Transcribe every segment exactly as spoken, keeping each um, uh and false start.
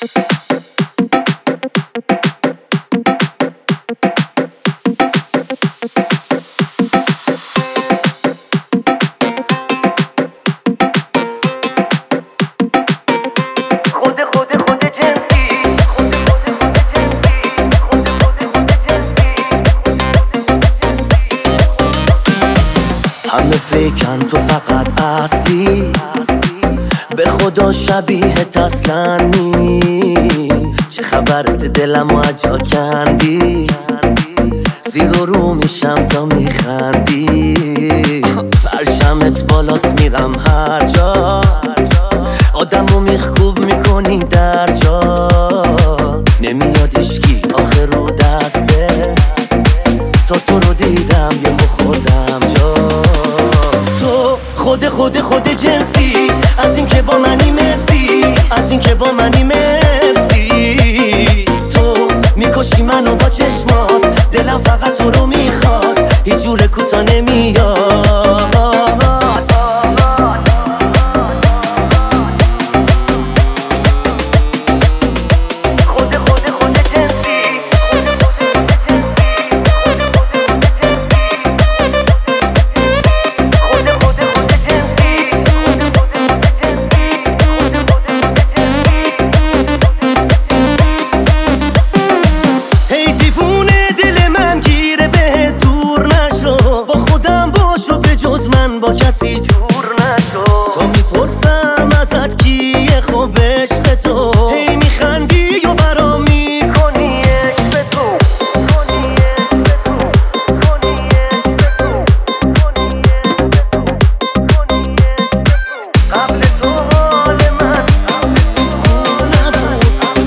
همه فکرن تو فقط اصلی، به خدا شبیه تسلنی. چه خبرت دلمو اجا کندی، زیر و رو میشم تا میخندی. پرشمت بالاست میرم هر جا، آدمو میخکوب میکنی در جا. نمیاد اشکی آخر رو دسته، تا تو رو دیدم یه خودم جا. تو خود خود خود جنسی، از این که با منی مسی، از این که با منی مسی. تو میکشی منو با چشمات، دلم فقط تو رو میخواد، هیچ جور کوتا نمیاد. با کسی جور نشو، تو میپرسم ازت کیه خوب عشق تو، هی میخندی و برام میکنی عشق تو. قبل تو حال من خوب نبود،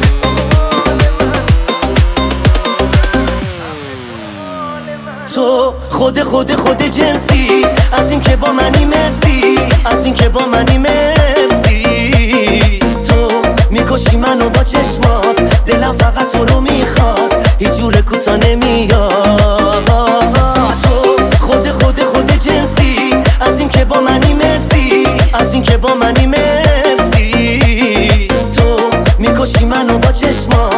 تو خود خود خود جنسی، از این که با منی مسی، از این که با منی مسی. تو میکشی منو با چشمات، دلم فقط تو رو میخواد، هیچ جور کوتا نمیاد. تو خود خود خود جنسی، از این که با منی مسی، از این که با منی مسی. تو میکشی منو با چشمات،